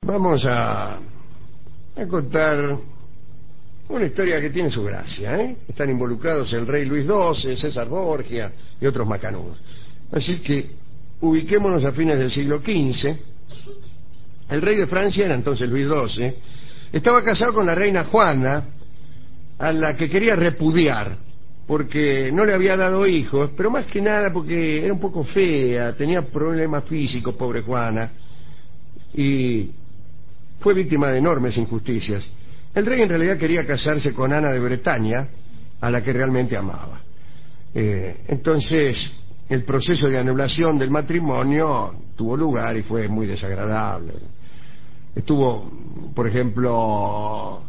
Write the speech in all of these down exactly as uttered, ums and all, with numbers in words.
Vamos a, a contar una historia que tiene su gracia, ¿eh? Están involucrados el rey Luis doce, César Borgia y otros macanudos. Así que ubiquémonos a fines del siglo quince. El rey de Francia era entonces Luis doce. Estaba casado con la reina Juana, a la que quería repudiar, porque no le había dado hijos, pero más que nada porque era un poco fea, tenía problemas físicos, pobre Juana, y fue víctima de enormes injusticias. El rey en realidad quería casarse con Ana de Bretaña, a la que realmente amaba. Eh, entonces, el proceso de anulación del matrimonio tuvo lugar y fue muy desagradable. Estuvo, por ejemplo,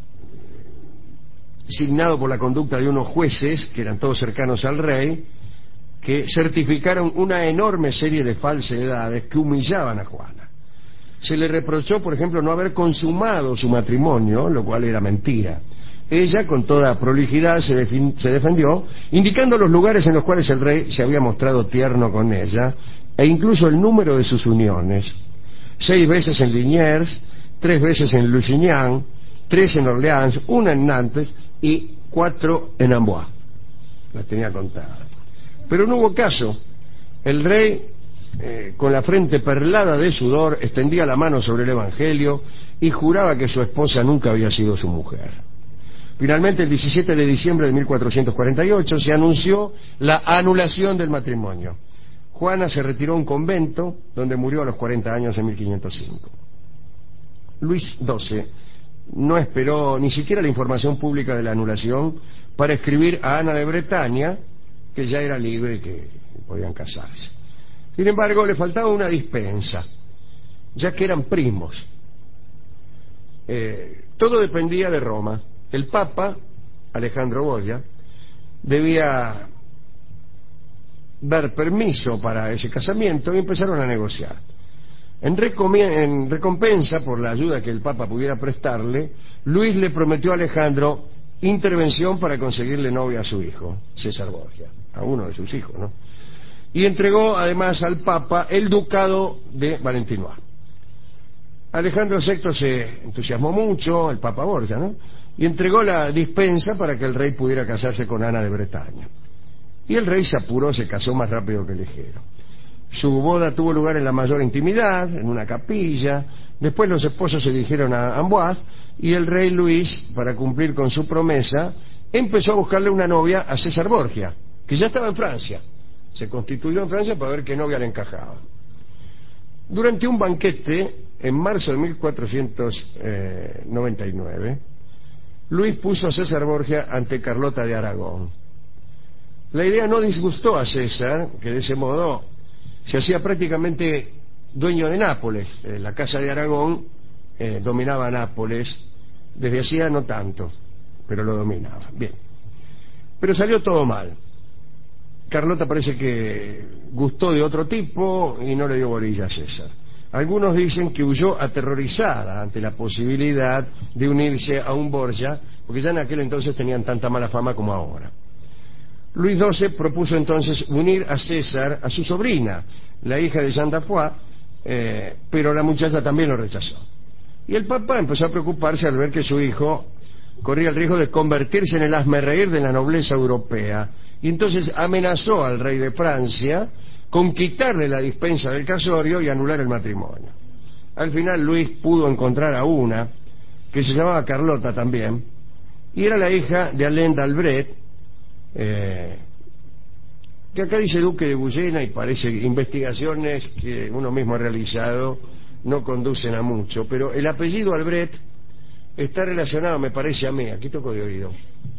signado por la conducta de unos jueces, que eran todos cercanos al rey, que certificaron una enorme serie de falsedades que humillaban a Juana. Se le reprochó, por ejemplo, no haber consumado su matrimonio, lo cual era mentira. Ella, con toda prolijidad, se, se defendió, indicando los lugares en los cuales el rey se había mostrado tierno con ella, e incluso el número de sus uniones. Seis veces en Liniers, tres veces en Lusignan, tres en Orleans, una en Nantes y cuatro en Amboise. Las tenía contadas. Pero no hubo caso. El rey, eh, con la frente perlada de sudor, extendía la mano sobre el Evangelio y juraba que su esposa nunca había sido su mujer. Finalmente, el diecisiete de diciembre de mil cuatrocientos cuarenta y ocho, se anunció la anulación del matrimonio. Juana se retiró a un convento, donde murió a los cuarenta años en mil quinientos cinco. Luis doce no esperó ni siquiera la información pública de la anulación para escribir a Ana de Bretaña que ya era libre y que podían casarse. Sin embargo, le faltaba una dispensa, ya que eran primos. Eh, todo dependía de Roma. El Papa, Alejandro Borgia, debía dar permiso para ese casamiento y empezaron a negociar. En, en recompensa por la ayuda que el Papa pudiera prestarle, Luis le prometió a Alejandro intervención para conseguirle novia a su hijo, César Borgia, a uno de sus hijos, ¿no? Y entregó además al Papa el ducado de Valentinois. Alejandro sexto se entusiasmó mucho, el Papa Borgia, ¿no? Y entregó la dispensa para que el rey pudiera casarse con Ana de Bretaña. Y el rey se apuró, se casó más rápido que ligero. Su boda tuvo lugar en la mayor intimidad, en una capilla. Después los esposos se dirigieron a Amboise y el rey Luis, para cumplir con su promesa, empezó a buscarle una novia a César Borgia, que ya estaba en Francia. Se constituyó en Francia para ver qué novia le encajaba. Durante un banquete, en marzo de mil cuatrocientos noventa y nueve, Luis puso a César Borgia ante Carlota de Aragón. La idea no disgustó a César, que de ese modo se hacía prácticamente dueño de Nápoles. Eh, la Casa de Aragón eh, dominaba Nápoles desde hacía no tanto, pero lo dominaba. Bien. Pero salió todo mal. Carlota parece que gustó de otro tipo y no le dio bolilla a César. Algunos dicen que huyó aterrorizada ante la posibilidad de unirse a un Borgia, porque ya en aquel entonces tenían tanta mala fama como ahora. Luis doce propuso entonces unir a César a su sobrina, la hija de Jean d'Arfoix, eh, pero la muchacha también lo rechazó. Y el Papa empezó a preocuparse al ver que su hijo corría el riesgo de convertirse en el hazmerreír de la nobleza europea, y entonces amenazó al rey de Francia con quitarle la dispensa del casorio y anular el matrimonio. Al final Luis pudo encontrar a una, que se llamaba Carlota también, y era la hija de Alain d'Albret, Eh, que acá dice duque de Villena y parece investigaciones que uno mismo ha realizado no conducen a mucho, pero el apellido Albret está relacionado, me parece a mí, aquí toco de oído,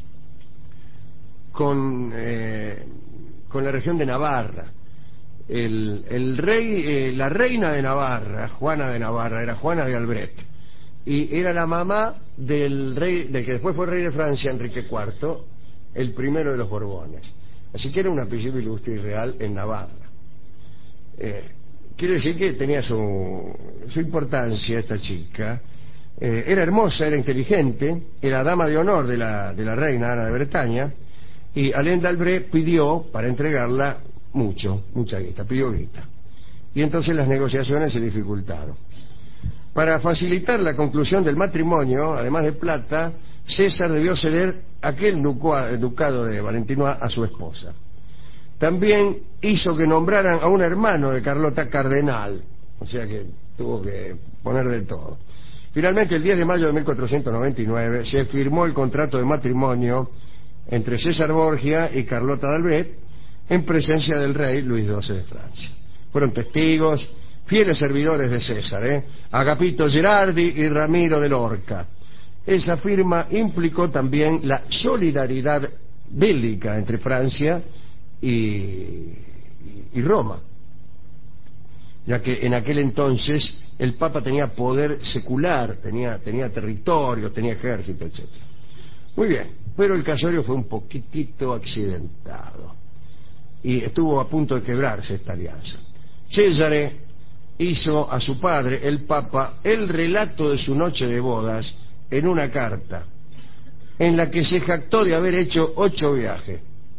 con eh, con la región de Navarra. El, el rey, eh, la reina de Navarra, Juana de Navarra, era Juana de Albret, y era la mamá del rey, del que después fue rey de Francia, Enrique cuarto, el primero de los Borbones. Así que era un apellido ilustre y real en Navarra. Eh, quiere decir que tenía su, su importancia esta chica. Eh, era hermosa, era inteligente, era dama de honor de la, de la reina Ana de Bretaña, y Alain d'Albret pidió para entregarla mucho, mucha guita, pidió guita. Y entonces las negociaciones se dificultaron. Para facilitar la conclusión del matrimonio, además de plata, César debió ceder aquel ducado de Valentino a su esposa. También hizo que nombraran a un hermano de Carlota cardenal, o sea que tuvo que poner de todo. Finalmente, el diez de mayo de mil cuatrocientos noventa y nueve, se firmó el contrato de matrimonio entre César Borgia y Carlota d'Albret en presencia del rey Luis doce de Francia. Fueron testigos, fieles servidores de César, ¿eh? Agapito Gerardi y Ramiro de Lorca. Esa firma implicó también la solidaridad bélica entre Francia y, y Roma, ya que en aquel entonces el Papa tenía poder secular, tenía, tenía territorio, tenía ejército, etcétera. Muy bien, pero el casorio fue un poquitito accidentado y estuvo a punto de quebrarse esta alianza. Cesare hizo a su padre, el Papa, el relato de su noche de bodas en una carta en la que se jactó de haber hecho ocho viajes.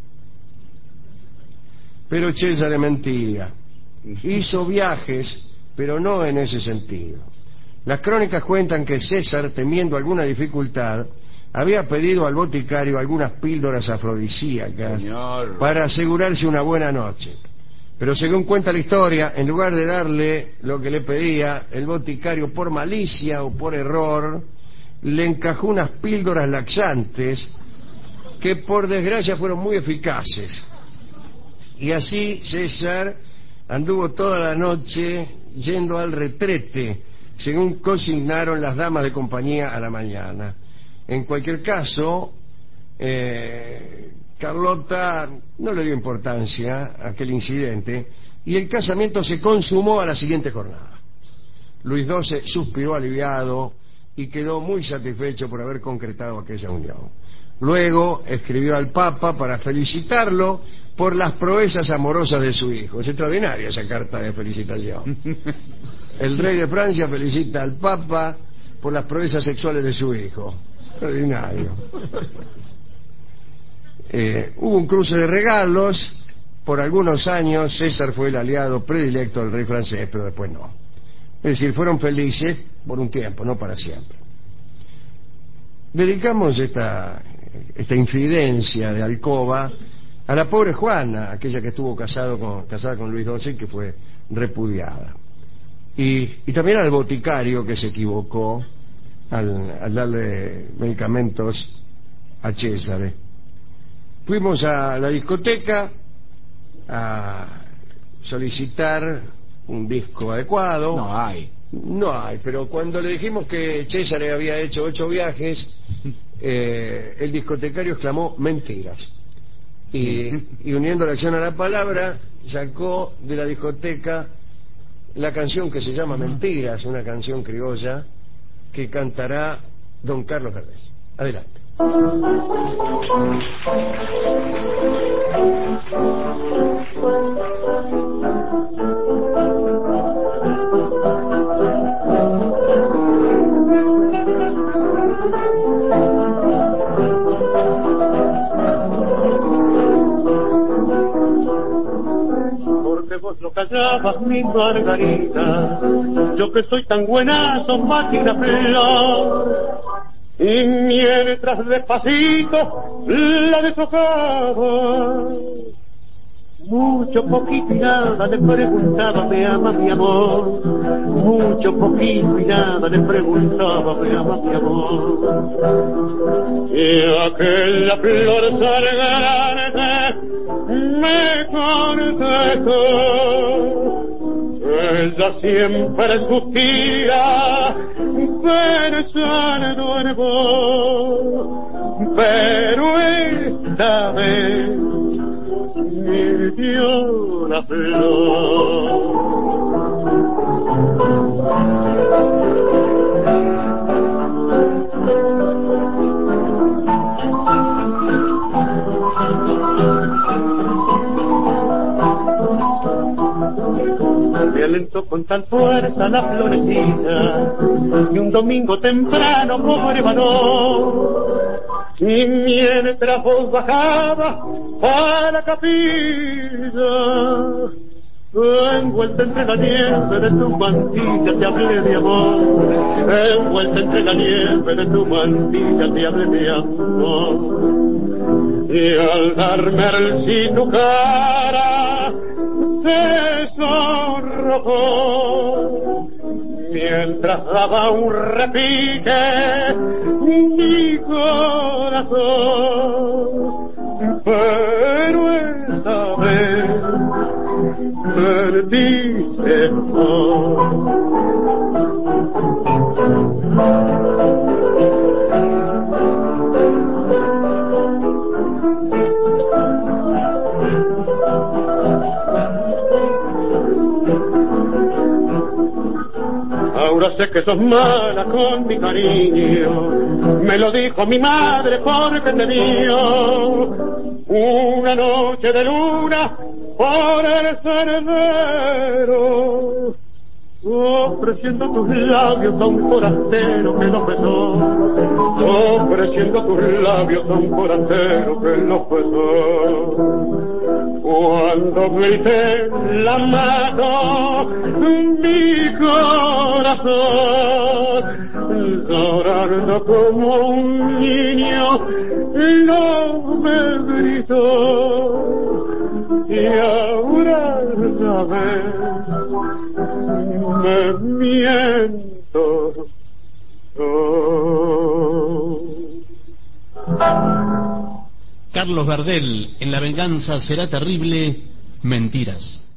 Pero Cesare mentía. Hizo viajes, pero no en ese sentido. Las crónicas cuentan que César, temiendo alguna dificultad, había pedido al boticario algunas píldoras afrodisíacas, Señor, para asegurarse una buena noche. Pero según cuenta la historia, en lugar de darle lo que le pedía, el boticario, por malicia o por error, le encajó unas píldoras laxantes que por desgracia fueron muy eficaces. Y así César anduvo toda la noche yendo al retrete, según consignaron las damas de compañía a la mañana. En cualquier caso, eh, Carlota no le dio importancia a aquel incidente y el casamiento se consumó a la siguiente jornada. Luis doce suspiró aliviado y quedó muy satisfecho por haber concretado aquella unión. Luego escribió al Papa para felicitarlo por las proezas amorosas de su hijo. Es extraordinaria esa carta de felicitación. El rey de Francia felicita al Papa por las proezas sexuales de su hijo. Extraordinario. Eh, hubo un cruce de regalos. Por algunos años César fue el aliado predilecto del rey francés, pero después no. Es decir, fueron felices por un tiempo, no para siempre. Dedicamos esta, esta infidencia de alcoba a la pobre Juana, aquella que estuvo casado con, casada con Luis doce y que fue repudiada. Y, y también al boticario que se equivocó al, al darle medicamentos a César. Fuimos a la discoteca a solicitar un disco adecuado. No hay. No hay, pero cuando le dijimos que César había hecho ocho viajes, eh, el discotecario exclamó mentiras. Y, y uniendo la acción a la palabra, sacó de la discoteca la canción que se llama Mentiras, una canción criolla que cantará don Carlos Gardel. Adelante. Porque vos lo callabas, mi Margarita, yo que soy tan buenazo, máquina flor, y mientras despacito la deshojaba, mucho poquito y nada le preguntaba, me ama mi amor, mucho poquito y nada le preguntaba, me ama mi amor, y aquella flor salgarante me contestó, ella siempre suspira pensando en vos, pero esta vez me dio la flor. Me alentó con tal fuerza la florecita y un domingo temprano cobré valor, y mientras vos bajabas a la capilla envuelta entre la nieve de tu mantilla te hablé de amor, envuelta entre la nieve de tu mantilla te hablé de amor. Y al darme el sí tu cara se sonrojó, mientras daba un repique mi corazón, pero esta vez perdiste amor. Ahora sé que sos mala con mi cariño, me lo dijo mi madre porque te dio una noche de luna por el sendero, ofreciendo tus labios a un forastero que los besó, ofreciendo tus labios a un forastero que los besó. Cuando grité la mato mi corazón, llorando como un niño, no me gritó. Y ahora sabes, me miento. Oh. Carlos Gardel, en La venganza será terrible, Mentiras.